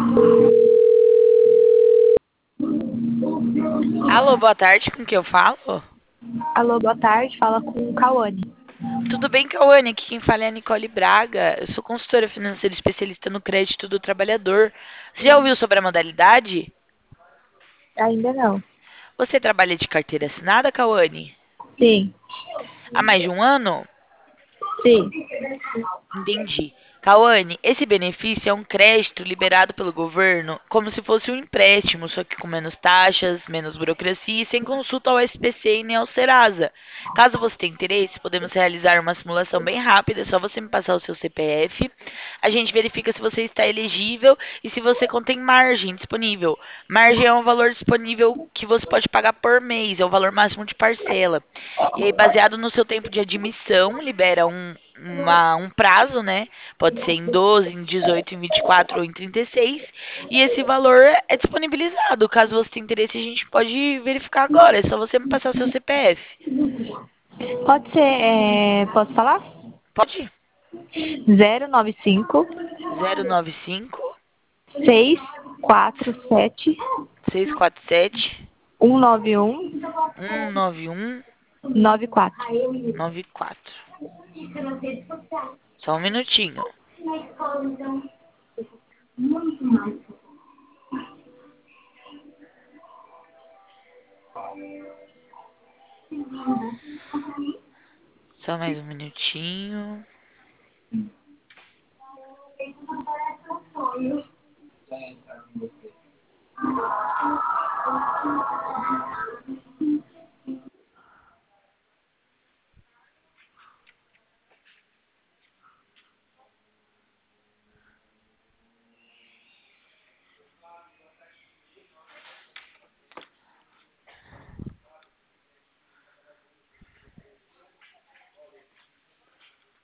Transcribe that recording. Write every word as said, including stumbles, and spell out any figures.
Alô, boa tarde, com quem eu falo? Alô, boa tarde. Fala com o Cauane. Tudo bem, Cauane? Aqui quem fala é a Nicole Braga. Eu sou consultora financeira especialista no crédito do trabalhador. Você já ouviu sobre a modalidade? Ainda não. Você trabalha de carteira assinada, Cauane? Sim, Há mais de um ano? sim. Entendi. Cauane, esse benefício é um crédito liberado pelo governo como se fosse um empréstimo, só que com menos taxas, menos burocracia e sem consulta ao S P C e nem ao Serasa. Caso você tenha interesse, podemos realizar uma simulação bem rápida, é só você me passar o seu C P F. A gente verifica se você está elegível e se você contém margem disponível. Margem é um valor disponível que você pode pagar por mês, é o valor máximo de parcela. E aí, baseado no seu tempo de admissão, libera um, uma- um prazo, né? Pode ser em doze, em dezoito, em vinte e quatro ou em trinta e seis. E esse valor é disponibilizado. Caso você tenha interesse, a gente pode verificar agora. É só você me passar o seu C P F. Pode ser, é, posso falar? Pode? Zero nove cinco zero nove cinco, seis quatro sete seis quatro sete, um nove um um nove um nove quatro. nove quatro. Só um minutinho. Só mais um minutinho.